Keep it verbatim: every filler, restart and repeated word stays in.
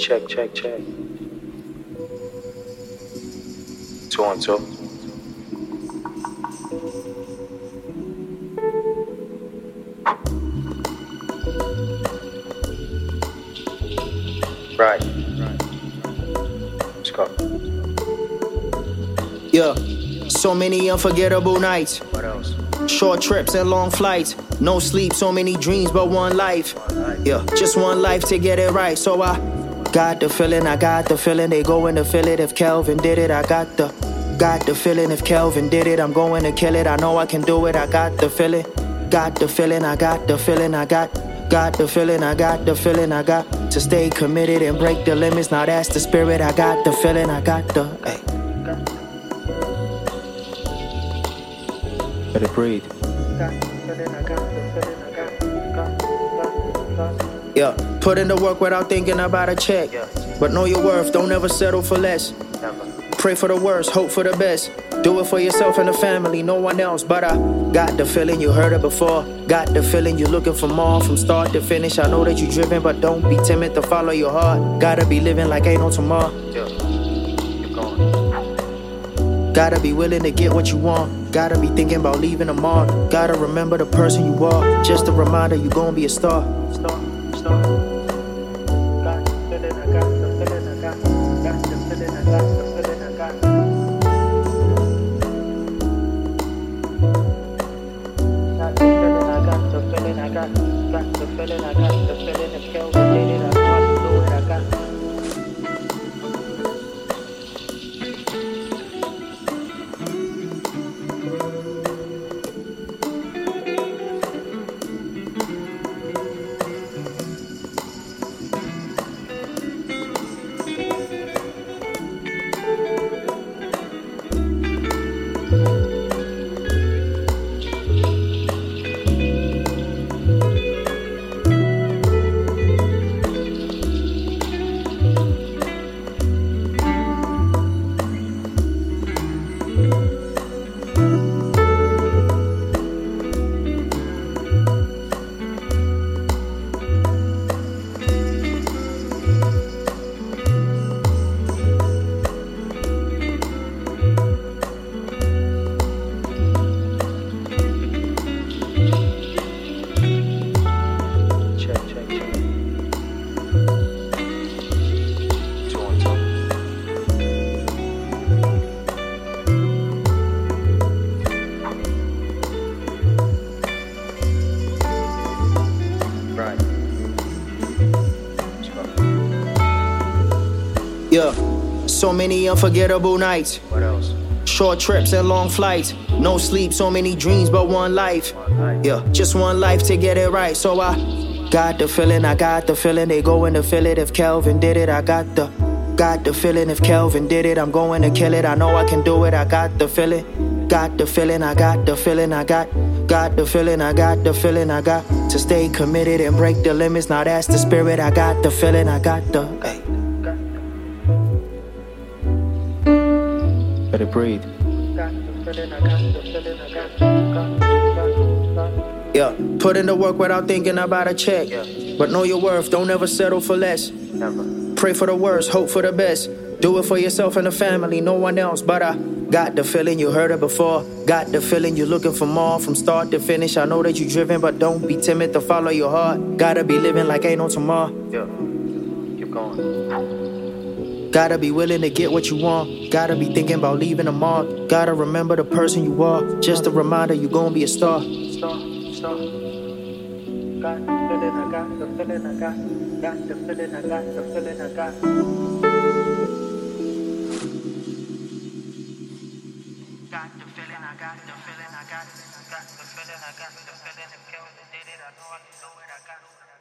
Check, check, check. Two on two. Right. Let's go. Yeah, so many unforgettable nights. What else? Short trips and long flights. No sleep, so many dreams, but one life. Yeah, just one life to get it right. So I got the feeling, I got the feeling. They going to feel it if Kelvin did it. I got the, got the feeling if Kelvin did it. I'm going to kill it. I know I can do it. I got the feeling, got the feeling, I got the feeling, I got, got the feeling, I got the feeling, I got to stay committed and break the limits. Now that's the spirit. I got the feeling, I got the, hey. Let it breathe. Yeah, put in the work without thinking about a check. But know your worth, don't ever settle for less. Pray for the worst, hope for the best. Do it for yourself and the family, no one else. But I got the feeling, you heard it before. Got the feeling you're looking for more from start to finish. I know that you're driven, but don't be timid to follow your heart. Gotta be living like ain't no tomorrow. Gotta be willing to get what you want. Gotta be thinking about leaving a mark. Gotta remember the person you are. Just a reminder you gon' be a star. Star, star. Got the feeling, I got the feeling, I got, got the feeling, I got the feeling, I got. Got the feeling, I got the feeling, I got, got the feeling, I got the feeling. If Kelvin did it, I know I can do it, I got. Yeah, so many unforgettable nights. What else? Short trips and long flights. No sleep, so many dreams, but one life. Yeah, just one life to get it right. So I got the feeling, I got the feeling. They going to feel it if Kelvin did it. I got the, got the feeling if Kelvin did it. I'm going to kill it. I know I can do it. I got the feeling, got the feeling, I got the feeling, I got, got the feeling, I got the feeling, I got to stay committed and break the limits. Now that's the spirit. I got the feeling, I got the, hey. Let it breathe. Yeah, put in the work without thinking about a check. But know your worth, don't ever settle for less. Pray for the worst, hope for the best. Do it for yourself and the family, no one else. But I got the feeling, you heard it before. Got the feeling you're looking for more from start to finish. I know that you're driven, but don't be timid to follow your heart. Gotta be living like ain't no tomorrow. Yeah, keep going. Gotta be willing to get what you want. Gotta be thinking about leaving a mark. Gotta remember the person you are. Just a reminder you gon' be a star. Star, star. Got the feeling, I got the feeling, I got. Got the feeling, I got the feeling, I got. Got the feeling, I got the feeling, I got. Got the feeling, I got the feeling. If Kelvin did it, I know I can do it, I got.